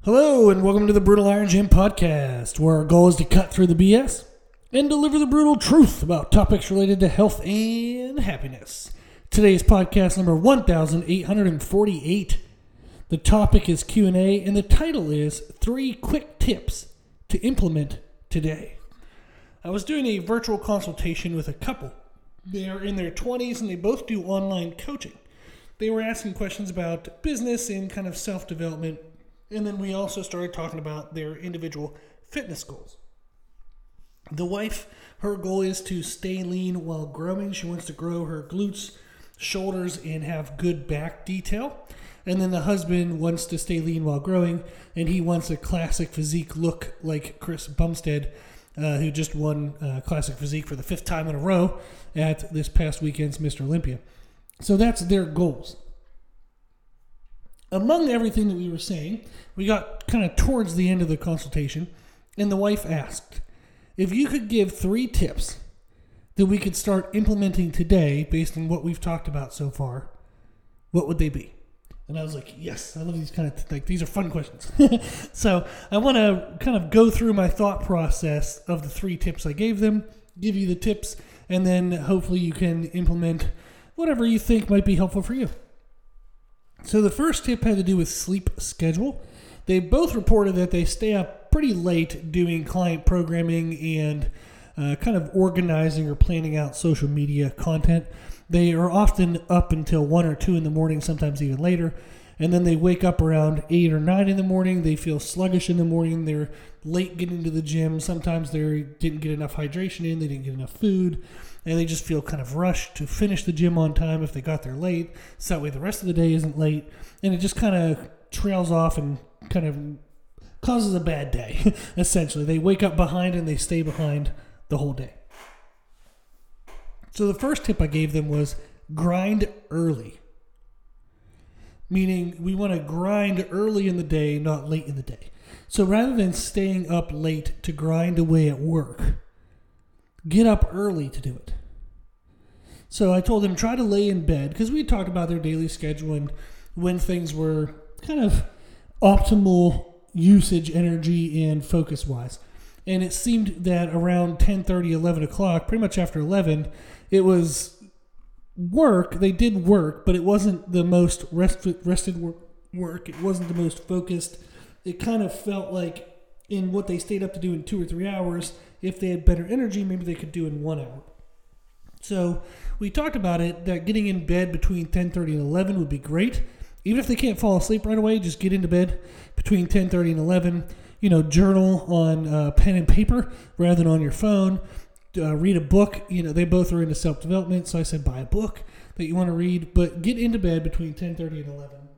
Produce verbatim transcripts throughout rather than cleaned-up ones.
Hello, and welcome to the Brutal Iron Gym podcast, where our goal is to cut through the B S and deliver the brutal truth about topics related to health and happiness. Today's podcast number one thousand eight hundred forty-eight. The topic is Q and A, and the title is Three Quick Tips to Implement Today. I was doing a virtual consultation with a couple. They are in their twenties, and they both do online coaching. They were asking questions about business and kind of self-development. And then we also started talking about their individual fitness goals. The wife, her goal is to stay lean while growing. She wants to grow her glutes, shoulders, and have good back detail. And then the husband wants to stay lean while growing, and he wants a classic physique look like Chris Bumstead, uh, who just won uh, classic physique for the fifth time in a row at this past weekend's Mister Olympia. So that's their goals. Among everything that we were saying, we got kind of towards the end of the consultation, and the wife asked, if you could give three tips that we could start implementing today based on what we've talked about so far, what would they be? And I was like, yes, I love these kind of, like, these are fun questions. So I want to kind of go through my thought process of the three tips I gave them, give you the tips, and then hopefully you can implement whatever you think might be helpful for you. So the first tip had to do with sleep schedule. They both reported that they stay up pretty late doing client programming and uh, kind of organizing or planning out social media content. They are often up until one or two in the morning, sometimes even later. And then they wake up around eight or nine in the morning. They feel sluggish in the morning. They're late getting to the gym. Sometimes they didn't get enough hydration in. They didn't get enough food. And they just feel kind of rushed to finish the gym on time if they got there late. So that way the rest of the day isn't late. And it just kind of trails off and kind of causes a bad day, essentially. They wake up behind and they stay behind the whole day. So the first tip I gave them was grind early. Meaning we want to grind early in the day, not late in the day. So rather than staying up late to grind away at work, get up early to do it. So I told them try to lay in bed, because we talked about their daily schedule and when things were kind of optimal usage, energy, and focus-wise. And it seemed that around ten thirty, eleven o'clock, pretty much after eleven, it was work. They did work, but it wasn't the most rest, rested work. It wasn't the most focused. It kind of felt like in what they stayed up to do in two or three hours, if they had better energy, maybe they could do in one hour. So we talked about it, that getting in bed between ten thirty and eleven would be great. Even if they can't fall asleep right away, just get into bed between ten thirty and eleven. You know, journal on uh, pen and paper rather than on your phone. Uh, read a book. You know, they both are into self-development, so I said buy a book that you want to read, but get into bed between ten thirty and eleven.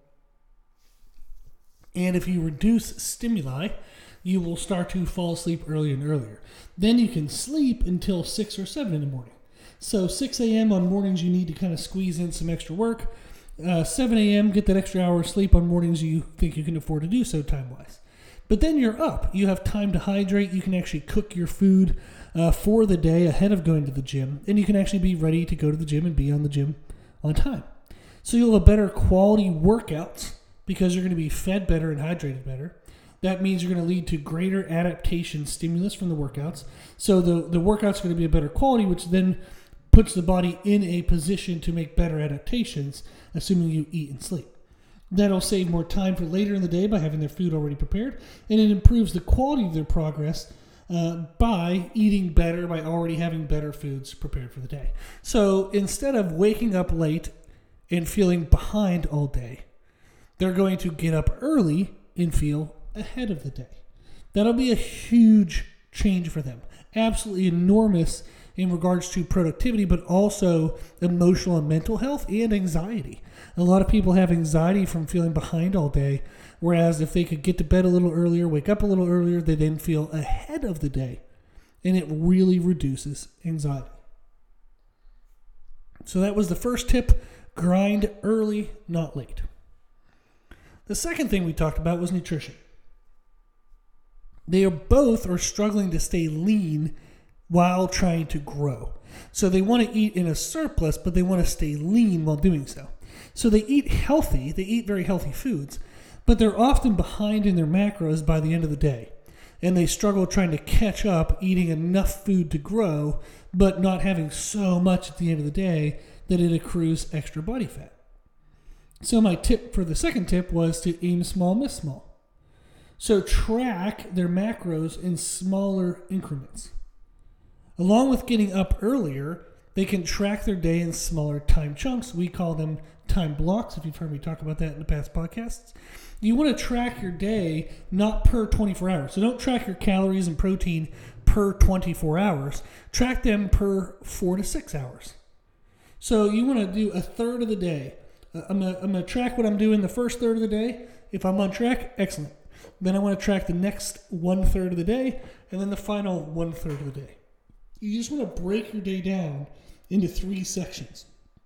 And if you reduce stimuli, you will start to fall asleep earlier and earlier. Then you can sleep until six or seven in the morning. So six a.m. on mornings, you need to kind of squeeze in some extra work. Uh, seven a.m., get that extra hour of sleep on mornings you think you can afford to do so time-wise. But then you're up. You have time to hydrate. You can actually cook your food uh, for the day ahead of going to the gym. And you can actually be ready to go to the gym and be on the gym on time. So you'll have better quality workouts because you're going to be fed better and hydrated better. That means you're going to lead to greater adaptation stimulus from the workouts. So the, the workouts are going to be a better quality, which then puts the body in a position to make better adaptations, assuming you eat and sleep. That'll save more time for later in the day by having their food already prepared, and it improves the quality of their progress uh, by eating better, by already having better foods prepared for the day. So instead of waking up late and feeling behind all day, they're going to get up early and feel ahead of the day. That'll be a huge change for them. Absolutely enormous in regards to productivity, but also emotional and mental health and anxiety. A lot of people have anxiety from feeling behind all day, whereas if they could get to bed a little earlier, wake up a little earlier, they then feel ahead of the day, and it really reduces anxiety. So that was the first tip, grind early, not late. The second thing we talked about was nutrition. They are both are struggling to stay lean while trying to grow. So they want to eat in a surplus, but they want to stay lean while doing so. So they eat healthy, they eat very healthy foods, but they're often behind in their macros by the end of the day. And they struggle trying to catch up eating enough food to grow, but not having so much at the end of the day that it accrues extra body fat. So my tip for the second tip was to aim small, miss small. So track their macros in smaller increments. Along with getting up earlier, they can track their day in smaller time chunks. We call them time blocks, if you've heard me talk about that in the past podcasts. You want to track your day not per twenty-four hours. So don't track your calories and protein per twenty-four hours. Track them per four to six hours. So you want to do a third of the day. Uh, I'm going I'm to track what I'm doing the first third of the day. If I'm on track, excellent. Then I want to track the next one third of the day, and then the final one third of the day. You just want to break your day down into three sections.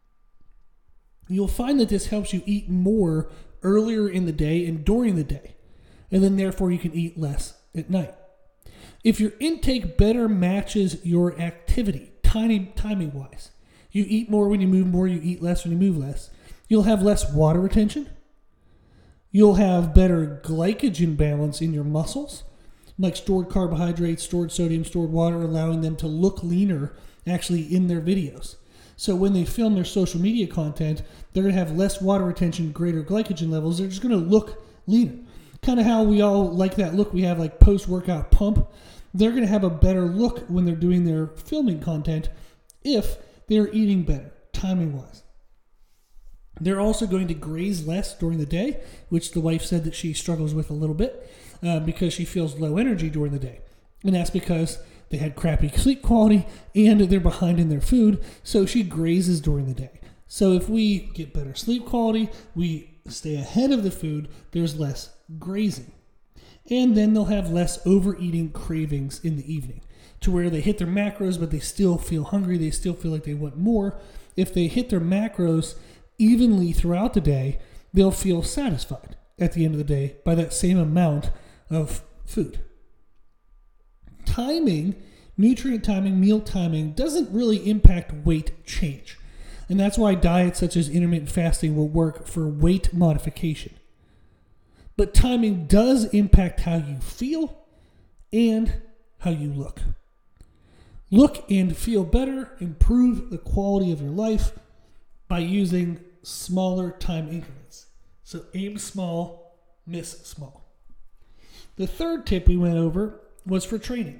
You'll find that this helps you eat more earlier in the day and during the day, and then therefore you can eat less at night. If your intake better matches your activity, tiny timing-wise, you eat more when you move more, you eat less when you move less, you'll have less water retention, you'll have better glycogen balance in your muscles, like stored carbohydrates, stored sodium, stored water, allowing them to look leaner actually in their videos. So when they film their social media content, they're going to have less water retention, greater glycogen levels. They're just going to look leaner. Kind of how we all like that look we have like post-workout pump. They're going to have a better look when they're doing their filming content if they're eating better, timing-wise. They're also going to graze less during the day, which the wife said that she struggles with a little bit uh, because she feels low energy during the day. And that's because they had crappy sleep quality and they're behind in their food, so she grazes during the day. So if we get better sleep quality, we stay ahead of the food, there's less grazing. And then they'll have less overeating cravings in the evening, to where they hit their macros, but they still feel hungry, they still feel like they want more. If they hit their macros evenly throughout the day, they'll feel satisfied at the end of the day by that same amount of food. Timing, nutrient timing, meal timing doesn't really impact weight change. And that's why diets such as intermittent fasting will work for weight modification. But timing does impact how you feel and how you look. Look and feel better, improve the quality of your life by using smaller time increments. So aim small, miss small. The third tip we went over was for training.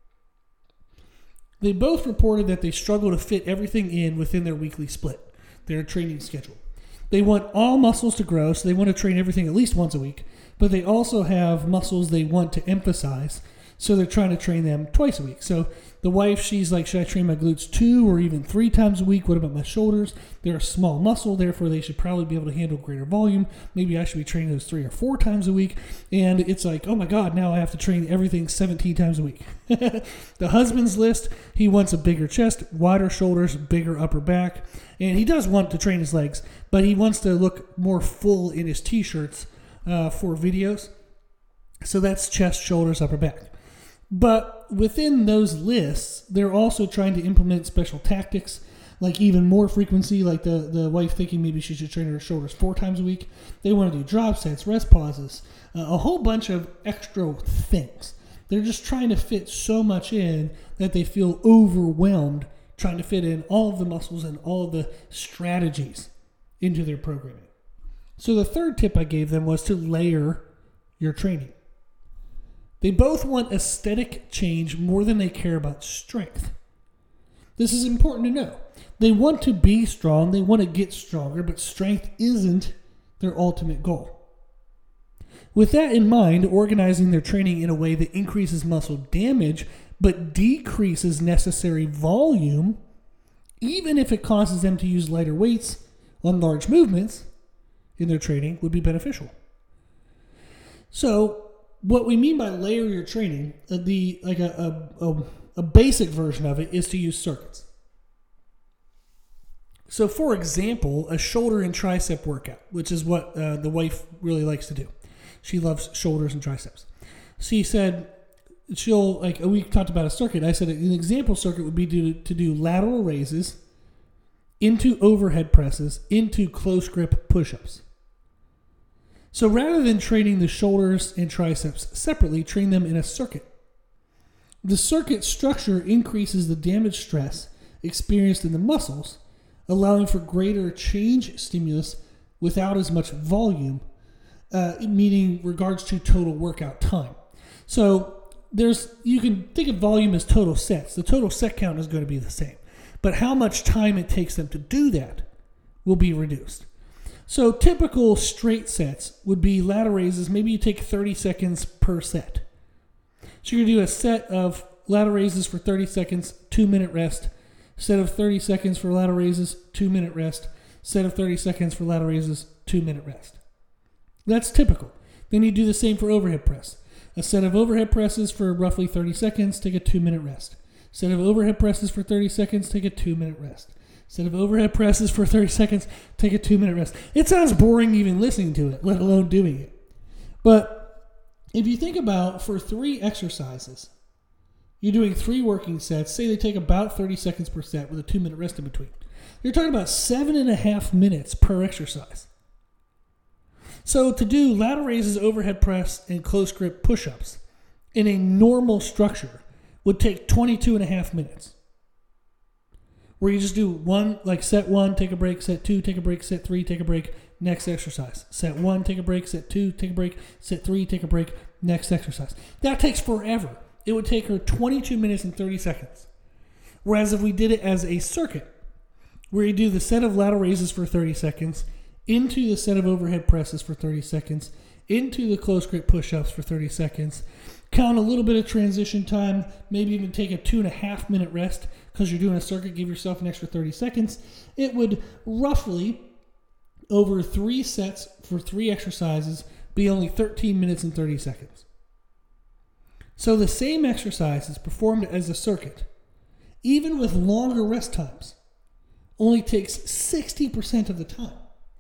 They both reported that they struggle to fit everything in within their weekly split, their training schedule. They want all muscles to grow, so they want to train everything at least once a week, but they also have muscles they want to emphasize, so they're trying to train them twice a week. So the wife, she's like, should I train my glutes two or even three times a week? What about my shoulders? They're a small muscle, therefore they should probably be able to handle greater volume. Maybe I should be training those three or four times a week. And it's like, oh my God, now I have to train everything seventeen times a week. The husband's list, he wants a bigger chest, wider shoulders, bigger upper back. And he does want to train his legs, but he wants to look more full in his t-shirts uh, for videos. So that's chest, shoulders, upper back. But within those lists, they're also trying to implement special tactics, like even more frequency, like the, the wife thinking maybe she should train her shoulders four times a week. They want to do drop sets, rest pauses, uh, a whole bunch of extra things. They're just trying to fit so much in that they feel overwhelmed trying to fit in all of the muscles and all of the strategies into their programming. So the third tip I gave them was to layer your training. They both want aesthetic change more than they care about strength. This is important to know. They want to be strong, they want to get stronger, but strength isn't their ultimate goal. With that in mind, organizing their training in a way that increases muscle damage but decreases necessary volume, even if it causes them to use lighter weights on large movements in their training, would be beneficial. So, what we mean by layer your training, uh, the like a, a, a basic version of it is to use circuits. So, for example, a shoulder and tricep workout, which is what uh, the wife really likes to do. She loves shoulders and triceps. She said she'll, like, we talked about a circuit. I said an example circuit would be to, to do lateral raises into overhead presses into close grip push-ups. So rather than training the shoulders and triceps separately, train them in a circuit. The circuit structure increases the damage stress experienced in the muscles, allowing for greater change stimulus without as much volume, uh, meaning regards to total workout time. So there's you can think of volume as total sets. The total set count is going to be the same, but how much time it takes them to do that will be reduced. So typical straight sets would be ladder raises. Maybe you take thirty seconds per set. So you're going to do a set of ladder raises for thirty seconds, two minute rest. Set of thirty seconds for ladder raises, two minute rest. Set of thirty seconds for ladder raises, two minute rest. That's typical. Then you do the same for overhead press. A set of overhead presses for roughly thirty seconds, take a two minute rest. Set of overhead presses for thirty seconds, take a two minute rest. Set of overhead presses for thirty seconds, take a two minute rest. It sounds boring even listening to it, let alone doing it. But if you think about for three exercises, you're doing three working sets, say they take about thirty seconds per set with a two minute rest in between. You're talking about seven and a half minutes per exercise. So to do ladder raises, overhead press, and close grip push-ups in a normal structure would take twenty-two and a half minutes. Where you just do one, like set one, take a break, set two, take a break, set three, take a break, next exercise. Set one, take a break, set two, take a break, set three, take a break, next exercise. That takes forever. It would take her twenty-two minutes and thirty seconds. Whereas if we did it as a circuit, where you do the set of ladder raises for thirty seconds, into the set of overhead presses for thirty seconds, into the close grip push-ups for thirty seconds, count a little bit of transition time, maybe even take a two and a half minute rest because you're doing a circuit, give yourself an extra thirty seconds. It would roughly, over three sets for three exercises, be only thirteen minutes and thirty seconds. So the same exercise is performed as a circuit, even with longer rest times, only takes sixty percent of the time.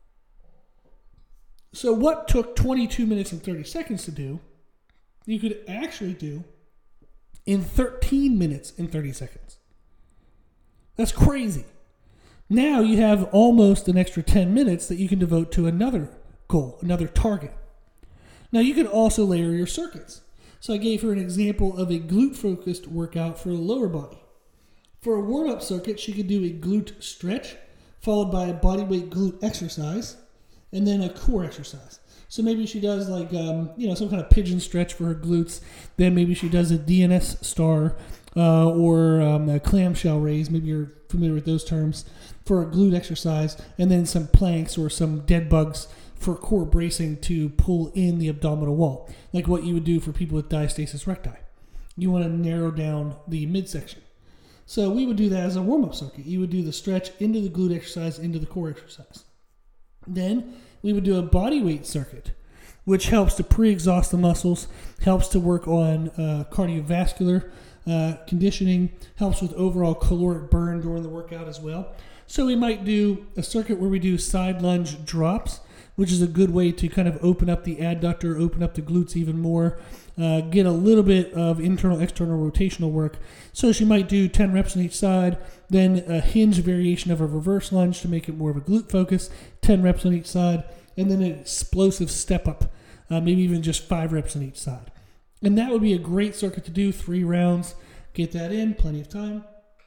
So what took twenty-two minutes and thirty seconds to do, you could actually do in thirteen minutes and thirty seconds. That's crazy. Now you have almost an extra ten minutes that you can devote to another goal, another target. Now you can also layer your circuits. So I gave her an example of a glute-focused workout for the lower body. For a warm-up circuit, she could do a glute stretch, followed by a bodyweight glute exercise, and then a core exercise. So maybe she does like, um, you know, some kind of pigeon stretch for her glutes. Then maybe she does a D N S star uh, or um, a clamshell raise. Maybe you're familiar with those terms for a glute exercise. And then some planks or some dead bugs for core bracing to pull in the abdominal wall, like what you would do for people with diastasis recti. You want to narrow down the midsection. So we would do that as a warm-up circuit. You would do the stretch into the glute exercise, into the core exercise. Then we would do a body weight circuit, which helps to pre-exhaust the muscles, helps to work on uh, cardiovascular uh, conditioning, helps with overall caloric burn during the workout as well. So we might do a circuit where we do side lunge drops, which is a good way to kind of open up the adductor, open up the glutes even more, uh, get a little bit of internal, external rotational work. So she might do ten reps on each side, then a hinge variation of a reverse lunge to make it more of a glute focus, ten reps on each side, and then an explosive step up, uh, maybe even just five reps on each side. And that would be a great circuit to do, three rounds, get that in, plenty of time.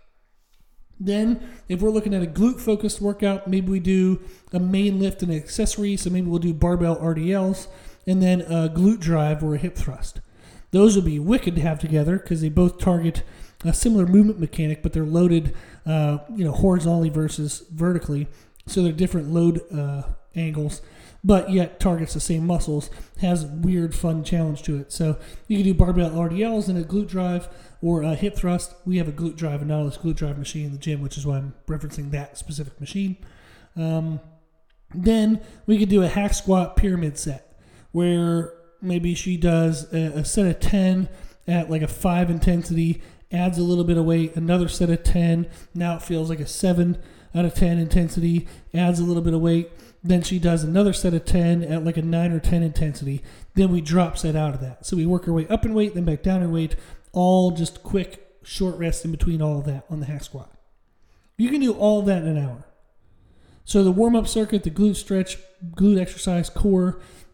Then, if we're looking at a glute-focused workout, maybe we do a main lift and an accessory. So maybe we'll do barbell R D Ls and then a glute drive or a hip thrust. Those will be wicked to have together because they both target a similar movement mechanic, but they're loaded, uh, you know, horizontally versus vertically. So they're different load uh, angles, but yet targets the same muscles. Has weird, fun challenge to it. So you can do barbell R D Ls and a glute drive or a hip thrust. We have a glute drive, a Nautilus glute drive machine in the gym, which is why I'm referencing that specific machine. Um, then we could do a hack squat pyramid set where maybe she does a, a set of ten at like a five intensity, adds a little bit of weight, another set of ten. Now it feels like a seven out of ten intensity, adds a little bit of weight. Then she does another set of ten at like a nine or ten intensity. Then we drop set out of that. So we work our way up in weight, then back down in weight, all just quick, short rests in between all of that on the hack squat. You can do all of that in an hour. So the warm-up circuit, the glute stretch, glute exercise, core,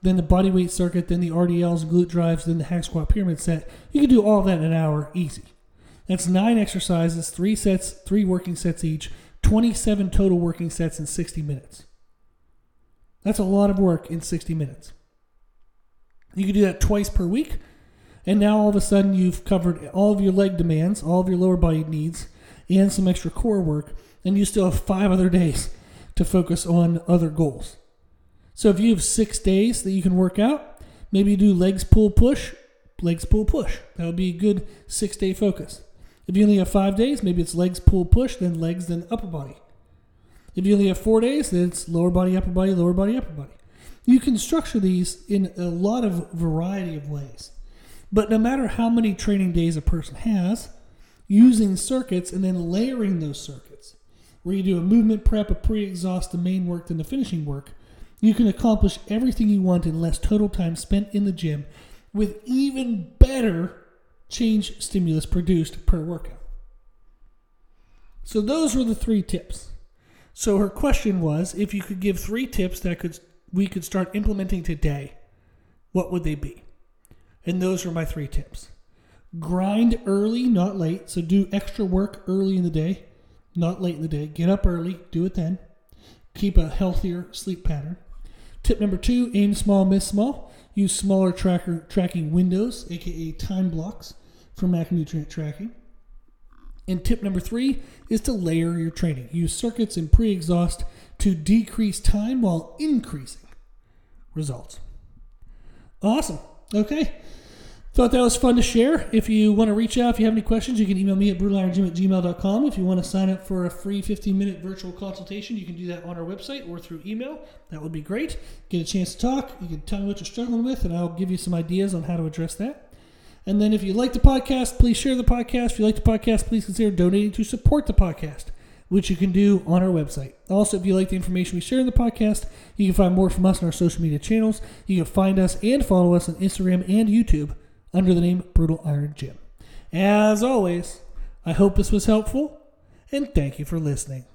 then the bodyweight circuit, then the R D Ls and glute drives, then the hack squat pyramid set. You can do all of that in an hour easy. That's nine exercises, three sets, three working sets each, twenty-seven total working sets in sixty minutes. That's a lot of work in sixty minutes. You can do that twice per week, and now all of a sudden you've covered all of your leg demands, all of your lower body needs, and some extra core work, and you still have five other days to focus on other goals. So if you have six days that you can work out, maybe you do legs, pull, push, legs, pull, push. That would be a good six-day focus. If you only have five days, maybe it's legs, pull, push, then legs, then upper body. If you only have four days, then it's lower body, upper body, lower body, upper body. You can structure these in a lot of variety of ways. But no matter how many training days a person has, using circuits and then layering those circuits, where you do a movement prep, a pre-exhaust, the main work, then the finishing work, you can accomplish everything you want in less total time spent in the gym with even better change stimulus produced per workout. So those were the three tips. So her question was, if you could give three tips that could we could start implementing today, what would they be? And those are my three tips. Grind early, not late. So do extra work early in the day, not late in the day. Get up early, do it then. Keep a healthier sleep pattern. Tip number two, aim small, miss small. Use smaller tracker tracking windows, aka time blocks, for macronutrient tracking. And tip number three is to layer your training. Use circuits and pre-exhaust to decrease time while increasing results. Awesome. Okay. Thought that was fun to share. If you want to reach out, if you have any questions, you can email me at brutal iron gym at gmail dot com. If you want to sign up for a free fifteen minute virtual consultation, you can do that on our website or through email. That would be great. Get a chance to talk. You can tell me what you're struggling with, and I'll give you some ideas on how to address that. And then if you like the podcast, please share the podcast. If you like the podcast, please consider donating to support the podcast, which you can do on our website. Also, if you like the information we share in the podcast, you can find more from us on our social media channels. You can find us and follow us on Instagram and YouTube under the name Brutal Iron Gym. As always, I hope this was helpful, and thank you for listening.